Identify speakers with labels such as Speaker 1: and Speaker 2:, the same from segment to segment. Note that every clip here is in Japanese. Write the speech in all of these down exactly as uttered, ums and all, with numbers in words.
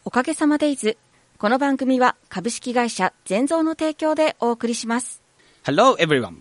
Speaker 1: おかげさまデイズ。この番組は株式会社全蔵の提供でお送りします。
Speaker 2: Hello everyone.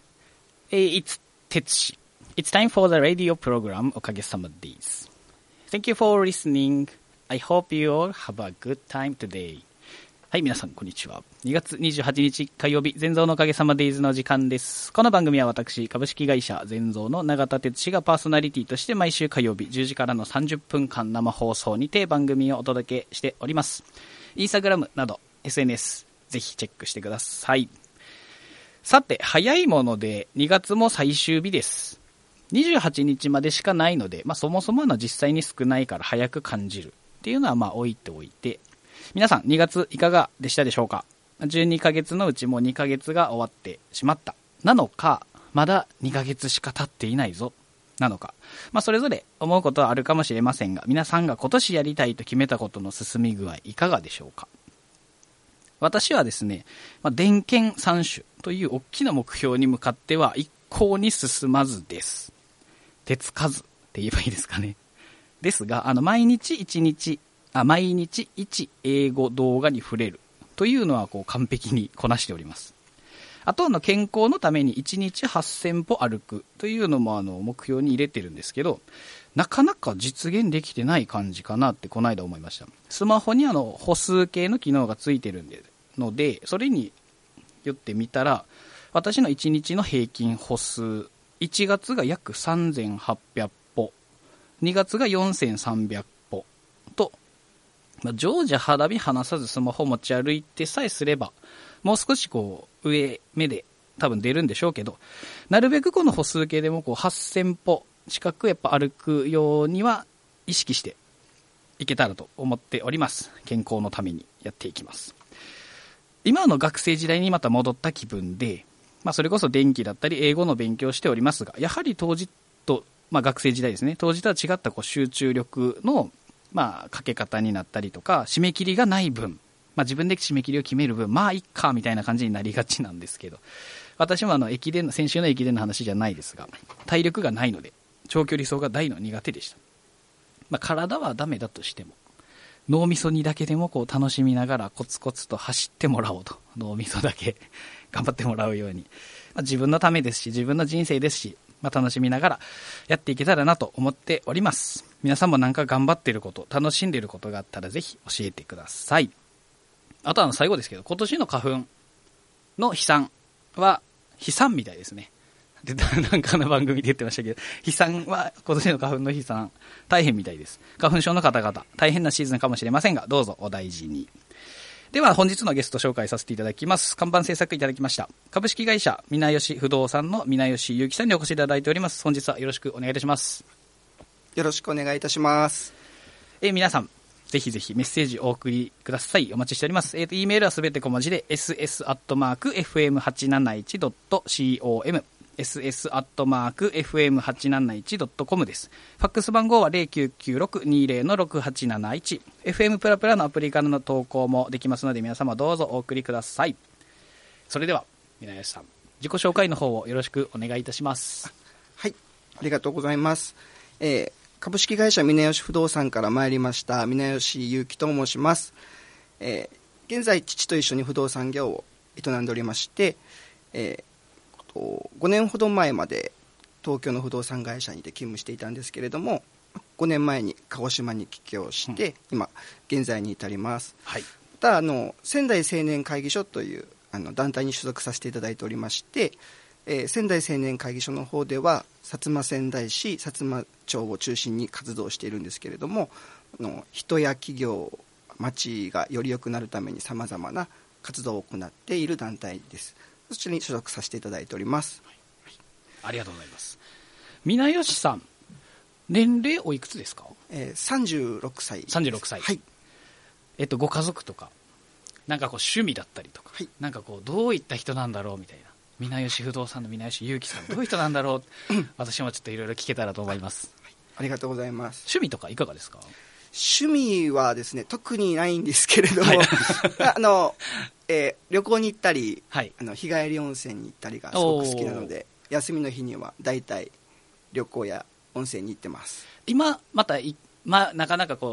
Speaker 2: It's Tetsushi. It's time for the radio program おかげさまDays. Thank you for listening. I hope you all have a good time today. はい、皆さんこんにちは。にがつにじゅうはちにち火曜日、全蔵のおかげさまデイズの時間です。この番組は私、株式会社全蔵の永田哲司がパーソナリティとして毎週火曜日じゅうじからのさんじゅっぷんかん生放送にて番組をお届けしております。インスタグラムなど エスエヌエス ぜひチェックしてください。さて、早いものでにがつも最終日です。にじゅうはちにちまでしかないので、まあそもそもの実際に少ないから早く感じるっていうのはまあ置いておいて、皆さんにがついかがでしたでしょうか。じゅうにかげつのうちもにかげつが終わってしまったなのか、まだにかげつしか経っていないぞなのか、まあそれぞれ思うことはあるかもしれませんが、皆さんが今年やりたいと決めたことの進み具合いかがでしょうか。私はですね、まあ、電検さん種という大きな目標に向かっては一向に進まずです。手つかずって言えばいいですかね。ですが、あの毎日一日あ毎日いち英語動画に触れるというのはこう完璧にこなしております。あとの健康のためにいちにちはっせんぽ歩くというのもあの目標に入れてるんですけど、なかなか実現できてない感じかなってこの間思いました。スマホにあの歩数計の機能がついてるので、それによって見たら私のいちにちの平均歩数、いちがつが約さんぜんはっぴゃくぽ、にがつがよんせんさんびゃくぽと、まあ、常時肌身離さずスマホ持ち歩いてさえすれば、もう少しこう上目で多分出るんでしょうけど、なるべくこの歩数計でもこうはっせんぽ近くやっぱ歩くようには意識していけたらと思っております。健康のためにやっていきます。今の学生時代にまた戻った気分で、まあそれこそ電気だったり英語の勉強をしておりますが、やはり当時と、まあ学生時代ですね、当時とは違ったこう集中力のまあ、かけ方になったりとか、締め切りがない分、まあ自分で締め切りを決める分、まあいっかみたいな感じになりがちなんですけど、私もあの駅伝の、先週の駅伝の話じゃないですが、体力がないので、長距離走が大の苦手でした。まあ体はダメだとしても、脳みそにだけでもこう楽しみながらコツコツと走ってもらおうと、脳みそだけ頑張ってもらうように、まあ、自分のためですし、自分の人生ですし、まあ、楽しみながらやっていけたらなと思っております。皆さんもなんか頑張っていること、楽しんでいることがあったらぜひ教えてください。あとあの最後ですけど、今年の花粉の飛散は飛散みたいですね。で、なんかの番組で言ってましたけど、飛散は今年の花粉の飛散大変みたいです。花粉症の方々大変なシーズンかもしれませんが、どうぞお大事に。では本日のゲスト紹介させていただきます。看板制作いただきました株式会社みなよし不動産のみなよしゆうきさんにお越しいただいております。本日はよろしくお願いいたします。
Speaker 3: よろしくお願いいたします。
Speaker 2: えー、皆さんぜひぜひメッセージお送りください。お待ちしております。えーと E メールはすべて小文字で エスエス アットマーク エフエムはちなないち ドット コムエスエス アットマーク エフエムはちなないち ドット コム です。ファックス番号は ゼロきゅうきゅうろく にゼロ のろくはちなないち。エフエム プラプラのアプリからの投稿もできますので、皆様どうぞお送りください。それではみなよしさん、自己紹介の方をよろしくお願いいたします。
Speaker 3: はい、ありがとうございます。えー、株式会社みなよし不動産から参りましたみなよしゆうきと申します。えー、現在父と一緒に不動産業を営んでおりまして、えーごねんほど前まで東京の不動産会社にて勤務していたんですけれども、ごねんまえに鹿児島に帰郷して、うん、今現在に至ります。はい、またあの仙台青年会議所というあの団体に所属させていただいておりまして、えー、仙台青年会議所の方では薩摩川内市薩摩町を中心に活動しているんですけれども、あの人や企業、町がより良くなるためにさまざまな活動を行っている団体です。そちらに所属させていただいております。はいはい、
Speaker 2: ありがとうございます。みなよしさん、年齢おいくつですか？
Speaker 3: えー、さんじゅうろくさい。
Speaker 2: さんじゅうろくさい。はい。えっとご家族とかなんかこう趣味だったりとか、はい、なんかこうどういった人なんだろうみたいな。みなよし不動産のみなよしゆうきさん、どういう人なんだろう。私もちょっといろいろ聞けたらと思います。
Speaker 3: はい、ありがとうございます。
Speaker 2: 趣味とかいかがですか？
Speaker 3: 趣味はですね、特にないんですけれども、はい、あの、えー、旅行に行ったり、はい、あの日帰り温泉に行ったりがすごく好きなので、休みの日にはだいたい旅行や温泉に行ってます。
Speaker 2: 今またい、まあ、なかなかこう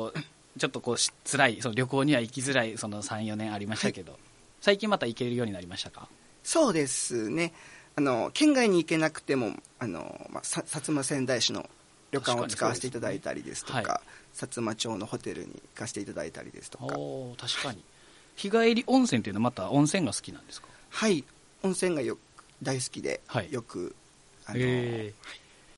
Speaker 2: ちょっとこうし辛い、その旅行には行きづらいそのさん、よねんありましたけど、はい、最近また行けるようになりましたか？
Speaker 3: そうですね、あの県外に行けなくてもあの、まあ、さ薩摩川内市の旅館を使わせていただいたりですとか、ね、はい、薩摩町のホテルに行かせていただいたりですとか。
Speaker 2: お確かに。日帰り温泉というのはまた温泉が好きなんですか？
Speaker 3: はい、温泉がよく大好きで、
Speaker 2: はい、
Speaker 3: よくあの、
Speaker 2: えー